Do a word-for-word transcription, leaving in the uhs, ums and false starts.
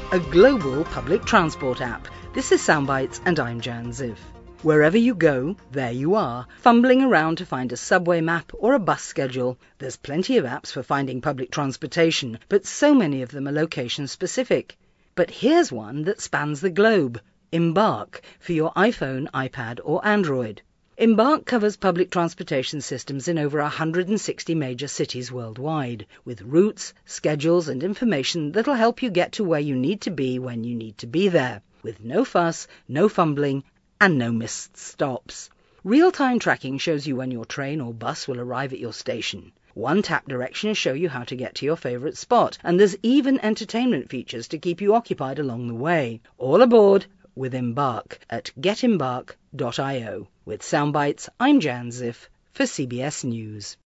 a global public transport app. This is Soundbites and I'm Jan Ziv. Wherever you go, there you are, fumbling around to find a subway map or a bus schedule. There's plenty of apps for finding public transportation, but so many of them are location specific. But here's one that spans the globe, Embark, for your iPhone, iPad or Android. Embark covers public transportation systems in over one hundred sixty major cities worldwide, with routes, schedules and information that'll help you get to where you need to be when you need to be there, with no fuss, no fumbling, and no missed stops. Real-time tracking shows you when your train or bus will arrive at your station. One-tap directions show you how to get to your favourite spot, and there's even entertainment features to keep you occupied along the way. All aboard with Embark at get embark dot io. With Soundbites, I'm Jan Ziff for C B S News.